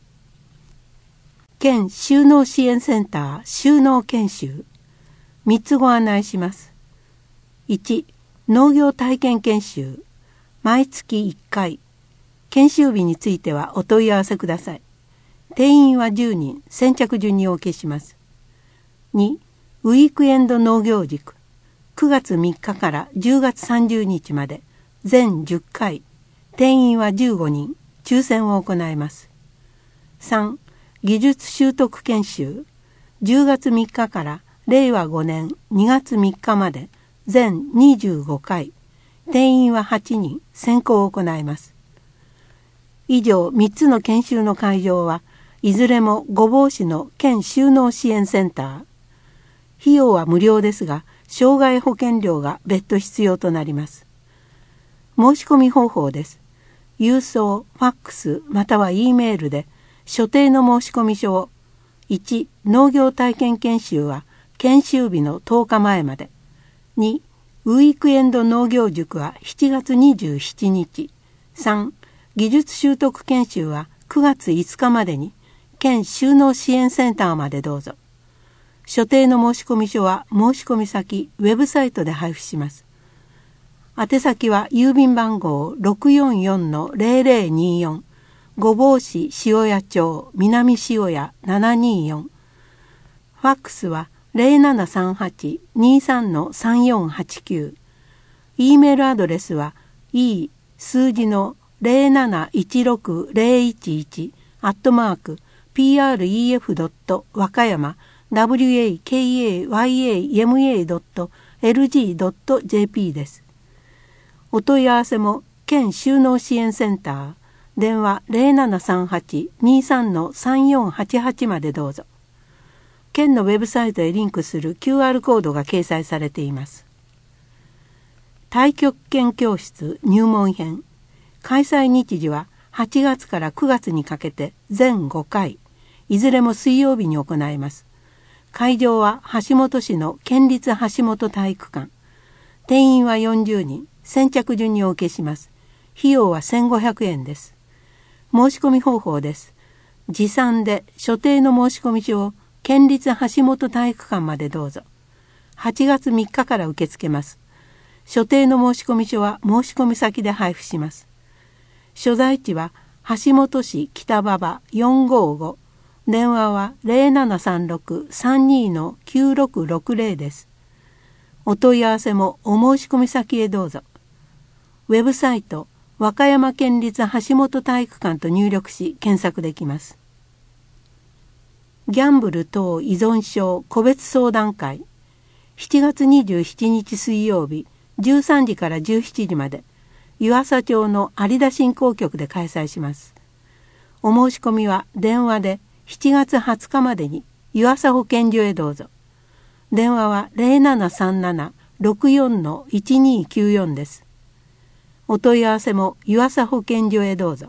県就農支援センター就農研修みっつご案内します。いち、農業体験研修毎月いっかい。研修日についてはお問い合わせください。定員はじゅうにん、先着順にお受けします。に、ウィークエンド農業塾くがつみっかからじゅうがつさんじゅうにちまで全じゅっかい。定員はじゅうごにん、抽選を行います。さん、技術習得研修じゅうがつみっかかられいわごねんにがつみっかまで全にじゅうごかい。定員ははちにん、選考を行います。以上みっつの研修の会場はいずれも御坊市の県就農支援センター。費用は無料ですが、障害保険料が別途必要となります。申し込み方法です。郵送、ファックスまたは E メールで所定の申込書をいち、農業体験研修は研修日のとおかまえまで。に、ウィークエンド農業塾はしちがつにじゅうしちにち。さん、技術習得研修はくがついつかまでに県就農支援センターまでどうぞ。所定の申込書は申込先ウェブサイトで配布します。宛先は郵便番号 ろくよんよんのぜろぜろによん 御坊市塩谷町南塩谷ななにーよん。ファックスは ぜろななさんはち にさんのさんよんはちきゅう。E メールアドレスは e 数字のぜろなないちろくぜろいちいちアットマーク ピーアールイーエフ ドット 和歌山 ワカヤマ ドット エルジー ドット ジェーピー です。お問い合わせも県就農支援センター電話 ぜろななさんはち にさんのさんよんはちはち までどうぞ。県のウェブサイトへリンクする キューアール コードが掲載されています。太極拳教室入門編開催日時ははちがつからくがつにかけて全ごかい、いずれも水曜日に行います。会場は橋本市の県立橋本体育館。定員はよんじゅうにん、先着順にお受けします。費用はせんごひゃくえんです。申し込み方法です。持参で所定の申込書を県立橋本体育館までどうぞ。はちがつみっかから受け付けます。所定の申込書は申込先で配布します。所在地は橋本市北馬場よんごご。電話は ぜろななさんろく さんにのきゅうろくろくぜろ です。お問い合わせもお申し込み先へどうぞ。ウェブサイト和歌山県立橋本体育館と入力し検索できます。ギャンブル等依存症個別相談会しちがつにじゅうしちにち水曜日じゅうさんじからじゅうしちじまで湯浅町の有田振興局で開催します。お申し込みは電話でしちがつはつかまでに湯浅保健所へどうぞ。電話は ぜろななさんなな ろくよんのいちにきゅうよん です。お問い合わせも湯浅保健所へどうぞ。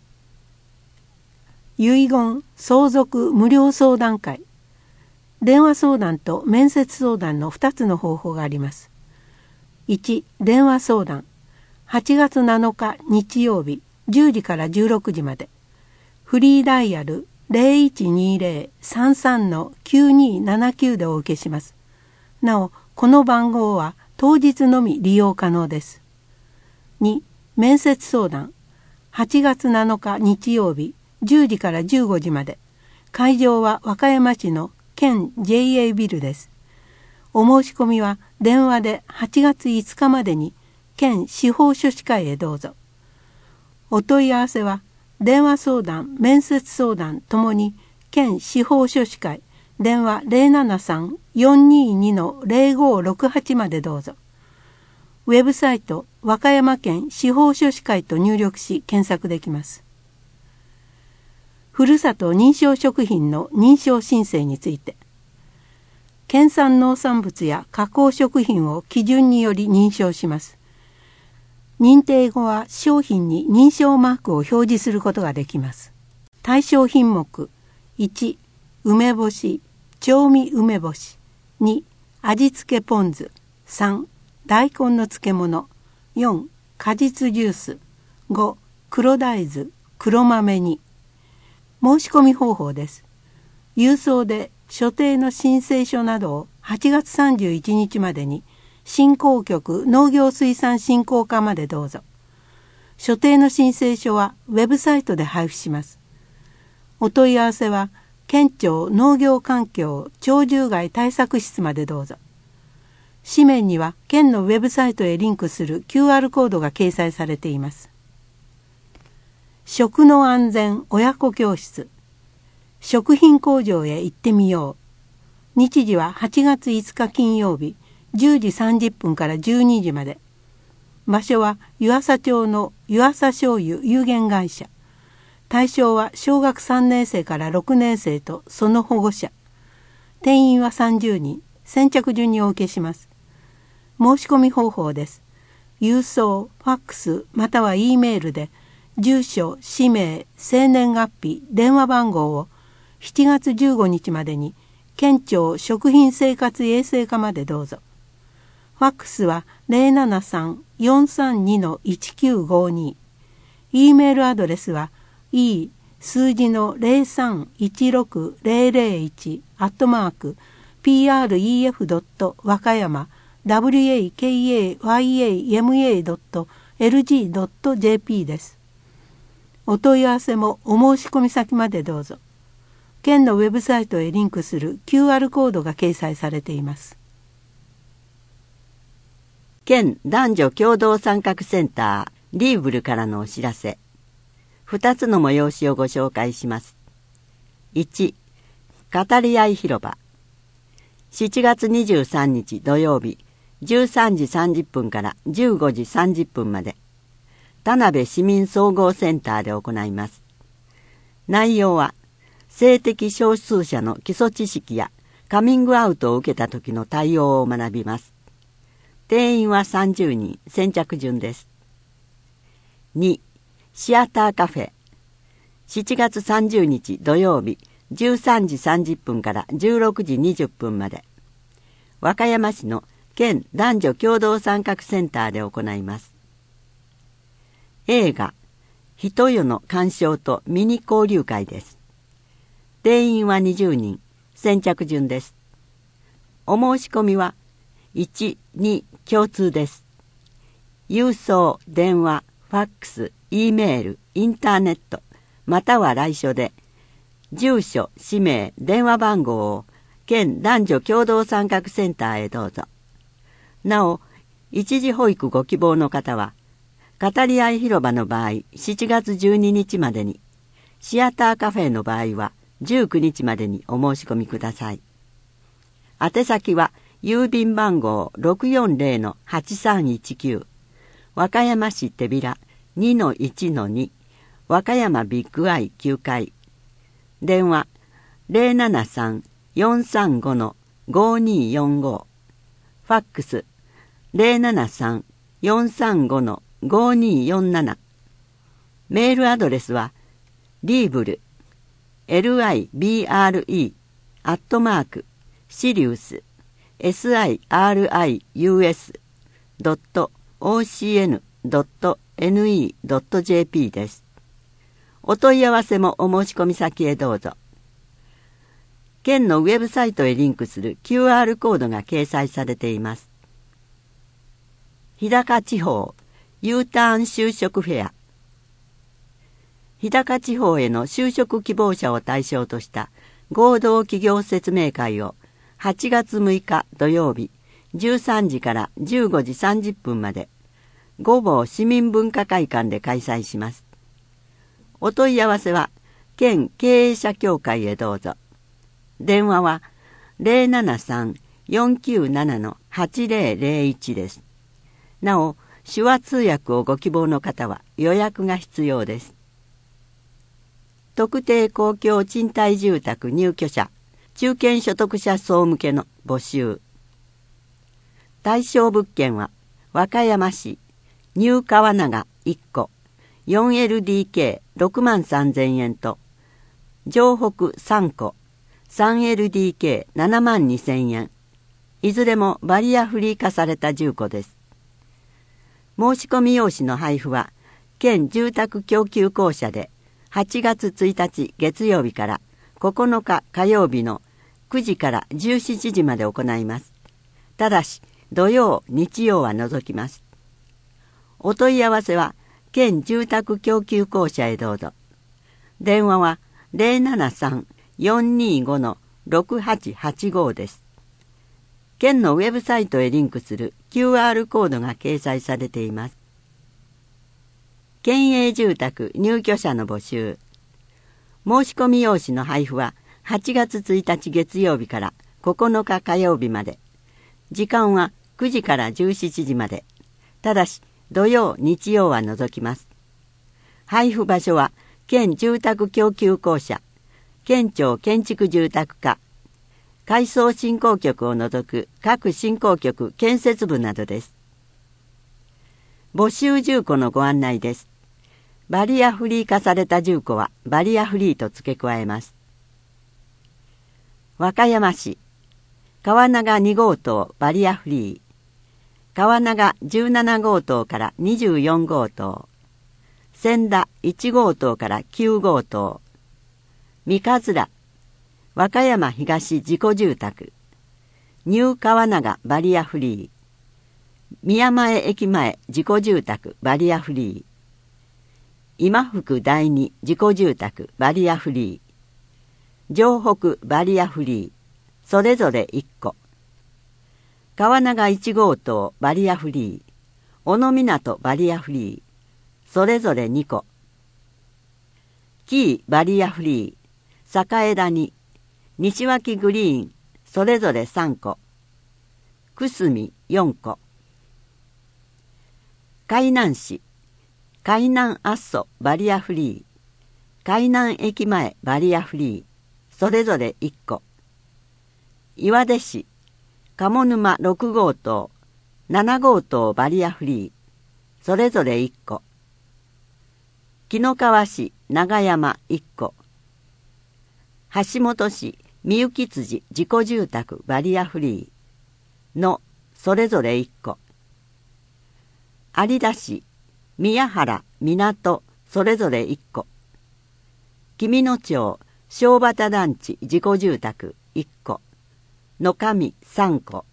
遺言相続無料相談会電話相談と面接相談のふたつの方法があります。いち、電話相談はちがつなのか日曜日じゅうじからじゅうろくじまでフリーダイヤルぜろいちにぜろ さんさんのきゅうにななきゅうでお受けします。なお、この番号は当日のみ利用可能です。に、面接相談はちがつなのか日曜日じゅうじからじゅうごじまで会場は和歌山市の県 ジェイエー ビルです。お申し込みは電話ではちがついつかまでに県司法書士会へどうぞ。お問い合わせは電話相談、面接相談ともに県司法書士会電話 ぜろななさん よんににのぜろごろくはち までどうぞ。ウェブサイト和歌山県司法書士会と入力し検索できます。ふるさと認証食品の認証申請について県産農産物や加工食品を基準により認証します。認定後は商品に認証マークを表示することができます。対象品目、 いち梅干し調味梅干し、に味付けポン酢、さん大根の漬物、よん果実ジュース、ご黒大豆黒豆煮。申し込み方法です。郵送で所定の申請書などをはちがつさんじゅういちにちまでに振興局農業水産振興課までどうぞ。所定の申請書はウェブサイトで配布します。お問い合わせは県庁農業環境鳥獣害対策室までどうぞ。紙面には県のウェブサイトへリンクする キューアール コードが掲載されています。食の安全親子教室、食品工場へ行ってみよう。日時ははちがついつか金曜日じゅうじさんじゅっぷんからじゅうにじまで。場所は湯浅町の湯浅醤油有限会社。対象は小学さんねん生からろくねん生とその保護者。定員はさんじゅうにん。先着順にお受けします。申し込み方法です。郵送、ファックスまたは E メールで住所、氏名、生年月日、電話番号をしちがつじゅうごにちまでに県庁食品生活衛生課までどうぞ。ファックスは ゼロななさん よんさんに いちきゅうごに。E メールアドレスは e 数字のゼロさんいちろくゼロゼロいちアットマーク プレフ ドット 和歌山 ワカヤマ ドット エルジー ドット ジェーピー です。お問い合わせもお申し込み先までどうぞ。県のウェブサイトへリンクする キューアール コードが掲載されています。 県男女共同参画センターリーブルからのお知らせ。ふたつの催しをご紹介します。いち、語り合い広場。しちがつにじゅうさんにち土曜日じゅうさんじさんじゅっぷんからじゅうごじさんじゅっぷんまで田辺市民総合センターで行います。内容は性的少数者の基礎知識やカミングアウトを受けた時の対応を学びます。定員はさんじゅうにん、先着順です。に、シアターカフェ。しちがつさんじゅうにち土曜日じゅうさんじさんじゅっぷんからじゅうろくじにじゅっぷんまで和歌山市の県男女共同参画センターで行います。映画ひとよの鑑賞とミニ交流会です。定員はにじゅうにん、先着順です。お申し込みはいち、に共通です。郵送、電話、ファックス、E メール、インターネットまたは来所で住所、氏名、電話番号を県男女共同参画センターへどうぞ。なお、一時保育ご希望の方は語り合い広場の場合しちがつじゅうににちまでに、シアターカフェの場合はじゅうくにちまでにお申し込みください。宛先は郵便番号 ろくよんゼロのはちさんいちきゅう 和歌山市手びら にのいちのに 和歌山ビッグアイきゅうかい。電話 ゼロななさん よんさんご ごによんご。ファックス ゼロななさん よんさんご ごによんなな。メールアドレスはリーブル エルアイビーアールイー アットマークシリウス エスアイアールアイユーエス ドット オーシーエヌ ドット エヌイー ドット ジェーピー です。お問い合わせもお申し込み先へどうぞ。県のウェブサイトへリンクする キューアール コードが掲載されています。日高地方 U ターン就職フェア。日高地方への就職希望者を対象とした合同企業説明会をはちがつむいか土曜日じゅうさんじからじゅうごじさんじゅっぷんまで御坊市民文化会館で開催します。お問い合わせは県経営者協会へどうぞ。電話は ゼロななさん よんきゅうなな はちゼロゼロいち です。なお、手話通訳をご希望の方は予約が必要です。特定公共賃貸住宅入居者中堅所得者層向けの募集。対象物件は和歌山市ニュー川長いっこ よんエルディーケーろくまんさんぜんえんと城北さんこ スリーエルディーケーななまんにせんえん。いずれもバリアフリー化された住戸です。申し込み用紙の配布は県住宅供給公社ではちがつついたち月曜日からここのか火曜日のくじからじゅうしちじまで行います。ただし土曜日曜は除きます。お問い合わせは県住宅供給公社へどうぞ。電話は ゼロななさん よんにーご ろくはちはちご です。県のウェブサイトへリンクする キューアール コードが掲載されています。県営住宅入居者の募集。申し込み用紙の配布ははちがつついたち月曜日からここのか火曜日まで。時間はくじからじゅうしちじまで。ただし土曜日曜は除きます。配布場所は県住宅供給公社、県庁建築住宅課、改装振興局を除く各振興局建設部などです。募集住戸のご案内です。バリアフリー化された住戸はバリアフリーと付け加えます。和歌山市川長にごうとうバリアフリー、川長じゅうななごうとうからにじゅうよんごうとう、千田いちごうとうからきゅうごうとう、三日面和歌山東自己住宅、ニュー川長バリアフリー、宮前駅前自己住宅バリアフリー、今福第二自己住宅バリアフリー、城北バリアフリー、それぞれいっこ、川長いちごうとうバリアフリー、小野港バリアフリー、それぞれにこ、キーバリアフリー、栄谷、西脇グリーン、それぞれさんこ、くすみよんこ、海南市海南阿蘇バリアフリー、海南駅前バリアフリー、それぞれいっこ、岩出市鴨沼ろくごうとう、ななごうとうバリアフリー、それぞれいっこ、紀の川市長山いっこ、橋本市みゆき辻自己住宅バリアフリーのそれぞれいっこ、有田市宮原港それぞれいっこ、紀美野町小畑団地自己住宅いっこ、野上さんこ、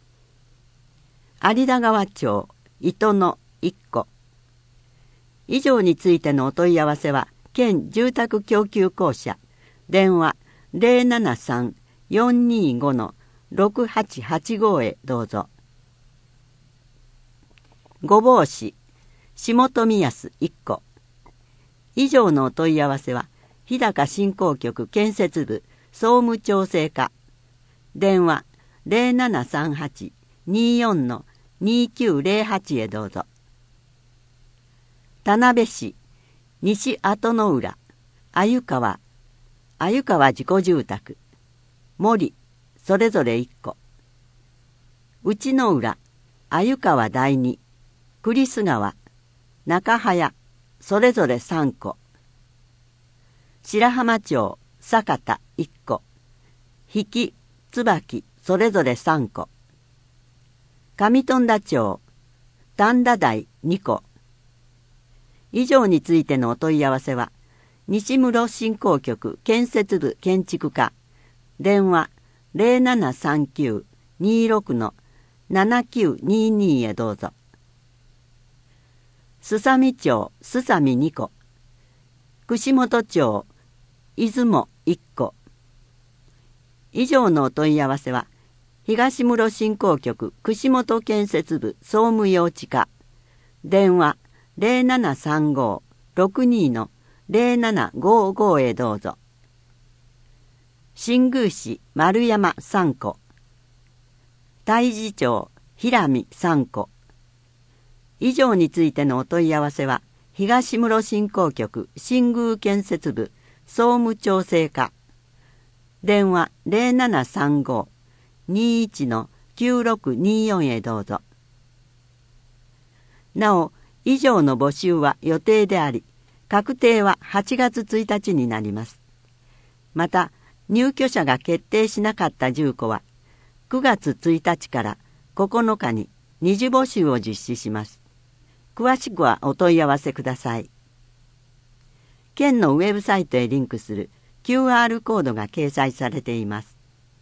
有田川町糸野いっこ。以上についてのお問い合わせは県住宅供給公社、電話 ゼロななさん よんにーご ろくはちはちご へどうぞ。御坊市下富安いっこ。以上のお問い合わせは日高振興局建設部総務調整課、電話 ゼロななさんはち にーよん にーきゅうゼロはち へどうぞ。田辺市西後の浦鮎川鮎川自己住宅森それぞれいっこ、内の浦鮎川第二栗栖川中早それぞれさんこ、白浜町酒田いっこ、比企椿それぞれさんこ、上富田町丹田台にこ。以上についてのお問い合わせは西室振興局建設部建築課、電話 ゼロななさんきゅう にーろく ななきゅうにーにー へどうぞ。すさみ町すさみにこ、串本町出雲いっこ。以上のお問い合わせは東室振興局串本建設部総務用地課、電話ゼロななさんご ろくにー ゼロななごご へどうぞ。新宮市丸山さんこ、太子町平見さんこ。以上についてのお問い合わせは東室振興局新宮建設部総務調整課、電話ゼロななさんご にーいち きゅうろくにーよん へどうぞ。なお以上の募集は予定であり、確定ははちがつついたちになります。 また入居者が決定しなかった住戸はくがつついたちからここのかに二次募集を実施します。詳しくはお問い合わせください。県のウェブサイトへリンクする キューアール コードが掲載されています。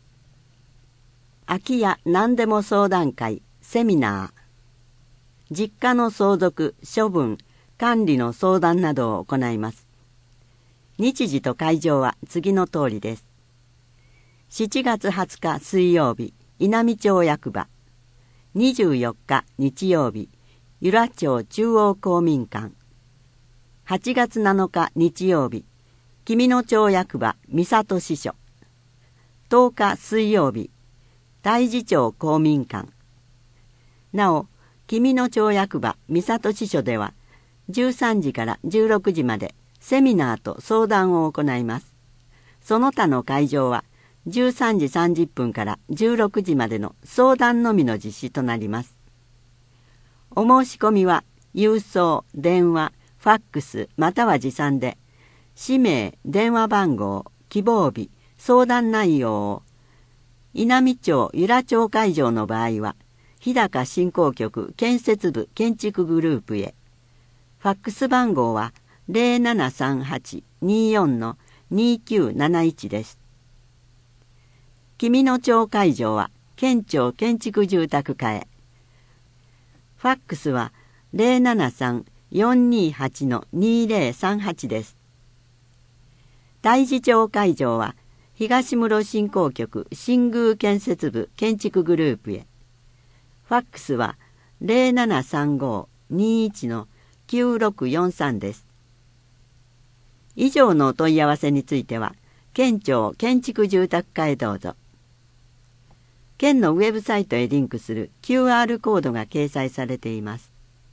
空き家何でも相談会セミナー、実家の相続、処分、管理の相談などを行います。日時と会場は次の通りです。しちがつはつか水曜日、稲美町役場。にじゅうよっか日曜日、由良町中央公民館。はちがつなのか日曜日、紀美野町役場三郷支所。とおか水曜日、太地町公民館。なお、紀美野町役場三郷支所ではじゅうさんじからじゅうろくじまでセミナーと相談を行います。その他の会場はじゅうさんじさんじゅっぷんからじゅうろくじまでの相談のみの実施となります。お申し込みは郵送、電話、ファックスまたは持参で、氏名、電話番号、希望日、相談内容を稲美町由良町会場の場合は日高振興局建設部建築グループへ。ファックス番号は ゼロななさんはちにーよん にーきゅうなないちです。紀美野町会場は県庁建築住宅課へ。ファックスは ゼロななさんよんにーはち にーぜろさんはちです。太地町会場は東室振興局新宮建設部建築グループへ。ファックスは ゼロななさんごにーいち きゅうろくよんさんです。以上のお問い合わせについては県庁建築住宅課へどうぞ。県のウェブサイトへリンクする キューアール コードが掲載されています。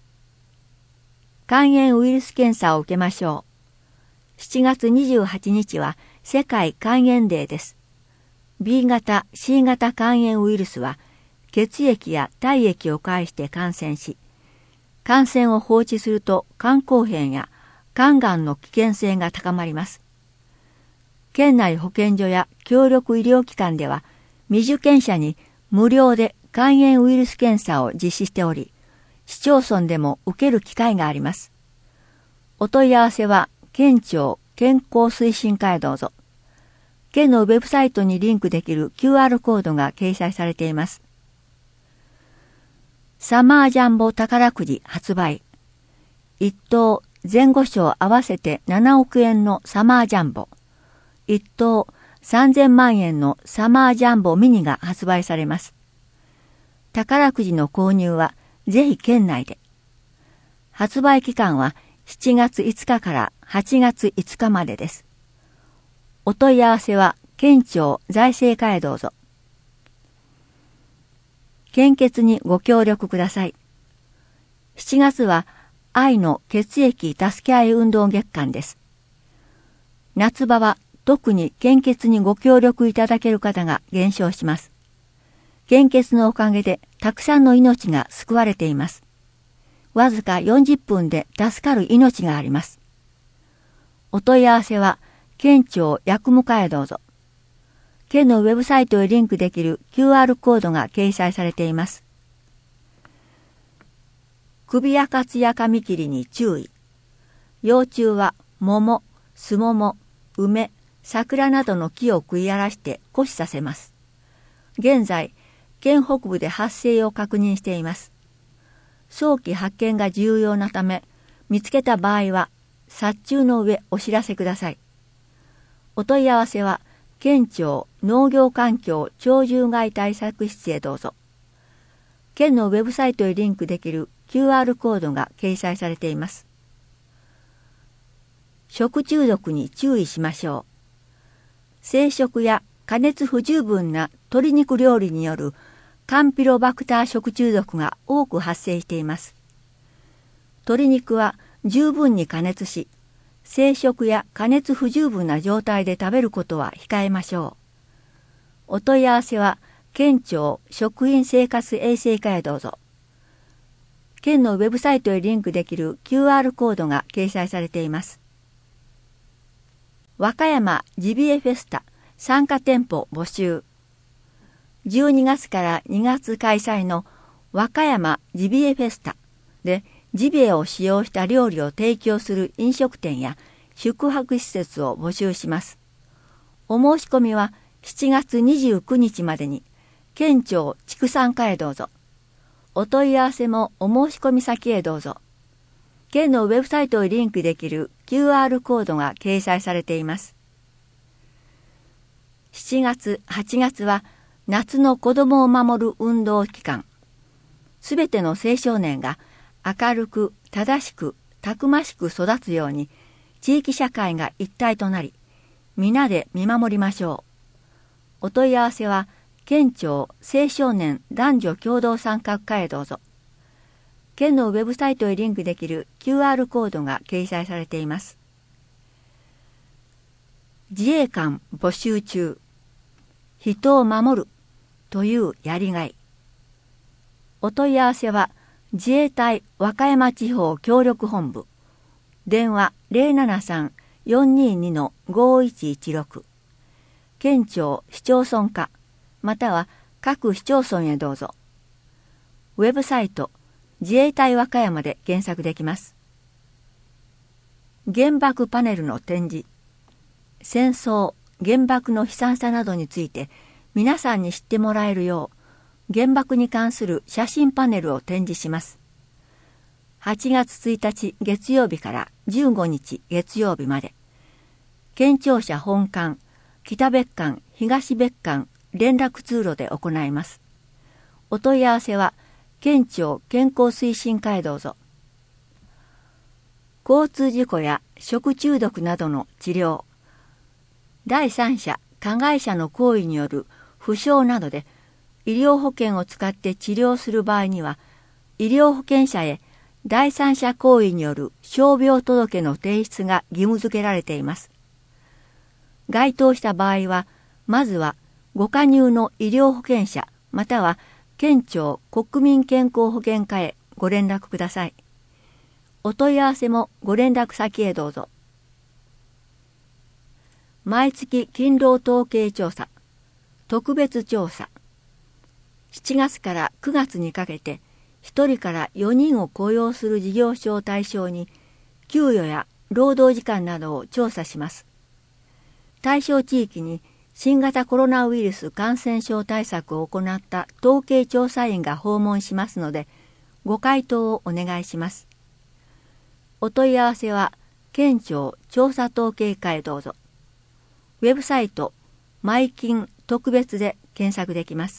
肝炎ウイルス検査を受けましょう。しちがつにじゅうはちにちは世界肝炎デーです。B 型、C 型肝炎ウイルスは血液や体液を介して感染し、感染を放置すると肝硬変や肝がんの危険性が高まります。県内保健所や協力医療機関では未受験者に無料で肝炎ウイルス検査を実施しており、市町村でも受ける機会があります。お問い合わせは県庁健康推進課へどうぞ。県のウェブサイトにリンクできる キューアール コードが掲載されています。サマージャンボ宝くじ発売。一等前後賞合わせてななおくえんのサマージャンボ。一等さんぜんまんえんのサマージャンボミニが発売されます。宝くじの購入はぜひ県内で。発売期間はしちがついつかからはちがついつかまでです。お問い合わせは県庁財政課へどうぞ。献血にご協力ください。しちがつは愛の血液助け合い運動月間です。夏場は特に献血にご協力いただける方が減少します。献血のおかげでたくさんの命が救われています。わずかよんじゅっぷんで助かる命があります。お問い合わせは県庁薬務課へどうぞ。県のウェブサイトへリンクできる キューアール コードが掲載されています。首やかつや髪切りに注意。幼虫は桃、すもも、梅、桜などの木を食い荒らして枯死させます。現在、県北部で発生を確認しています。早期発見が重要なため、見つけた場合は殺虫の上お知らせください。お問い合わせは県庁農業環境鳥獣害対策室へどうぞ。県のウェブサイトへリンクできる キューアール コードが掲載されています。食中毒に注意しましょう。生食や加熱不十分な鶏肉料理によるカンピロバクター食中毒が多く発生しています。鶏肉は十分に加熱し、生食や加熱不十分な状態で食べることは控えましょう。お問い合わせは県庁食品生活衛生課へどうぞ。県のウェブサイトへリンクできる キューアール コードが掲載されています。 和歌山ジビエフェスタ参加店舗募集。じゅうにがつからにがつ開催の和歌山ジビエフェスタでジビエを使用した料理を提供する飲食店や宿泊施設を募集します。お申し込みはしちがつにじゅうくにちまでに県庁畜産課へどうぞ。お問い合わせもお申し込み先へどうぞ。県のウェブサイトをリンクできる キューアール コードが掲載されています。しちがつ、はちがつは夏の子どもを守る運動期間。すべての青少年が明るく、正しく、たくましく育つように地域社会が一体となり、皆で見守りましょう。お問い合わせは県庁青少年男女共同参画課へどうぞ。県のウェブサイトへリンクできる キューアール コードが掲載されています。自衛官募集中。人を守るというやりがい。お問い合わせは自衛隊和歌山地方協力本部。電話 ゼロななさん よんにーに のごいちいちろく。県庁市町村課または各市町村へどうぞ。ウェブサイト自衛隊和歌山で検索できます。原爆パネルの展示。戦争、原爆の悲惨さなどについて皆さんに知ってもらえるよう原爆に関する写真パネルを展示します。はちがつついたち月曜日からじゅうごにち月曜日まで県庁舎本館、北別館、東別館連絡通路で行います。お問い合わせは県庁健康推進課へどうぞ。交通事故や食中毒などの治療。第三者、加害者の行為による負傷などで医療保険を使って治療する場合には、医療保険者へ第三者行為による傷病届の提出が義務付けられています。該当した場合は、まずはご加入の医療保険者または県庁国民健康保険課へご連絡ください。お問い合わせもご連絡先へどうぞ。毎月勤労統計調査、特別調査。しちがつからくがつにかけてひとりからよにんを雇用する事業所を対象に給与や労働時間などを調査します。対象地域に新型コロナウイルス感染症対策を行った統計調査員が訪問しますので、ご回答をお願いします。お問い合わせは県庁調査統計課へどうぞ。ウェブサイトマイキン特別で検索できます。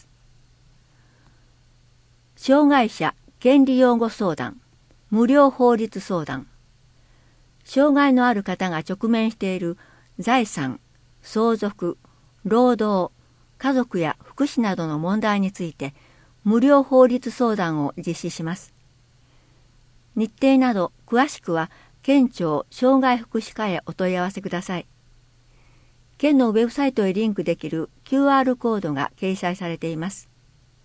障害者権利擁護相談、無料法律相談。障害のある方が直面している財産、相続、労働、家族や福祉などの問題について無料法律相談を実施します。日程など詳しくは県庁障害福祉課へお問い合わせください。県のウェブサイトへリンクできる キューアール コードが掲載されています。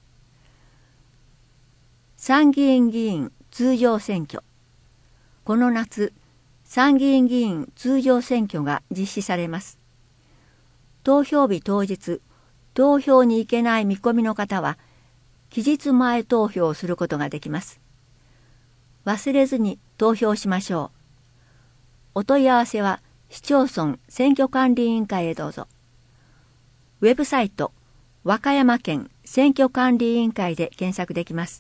参議院議員通常選挙。この夏、参議院議員通常選挙が実施されます。投票日当日、投票に行けない見込みの方は、期日前投票をすることができます。忘れずに投票しましょう。お問い合わせは、市町村選挙管理委員会へどうぞ。ウェブサイト、和歌山県選挙管理委員会で検索できます。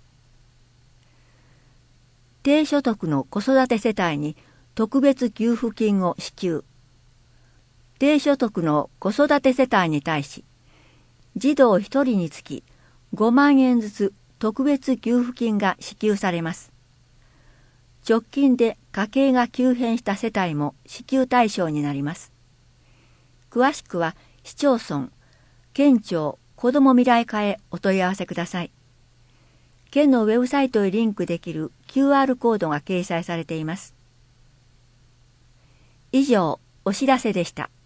低所得の子育て世帯に特別給付金を支給。低所得の子育て世帯に対し、児童ひとりにつきごまんえんずつ特別給付金が支給されます。直近で家計が急変した世帯も支給対象になります。詳しくは市町村、県庁子ども未来課へお問い合わせください。県のウェブサイトへリンクできる キューアール コードが掲載されています。以上、お知らせでした。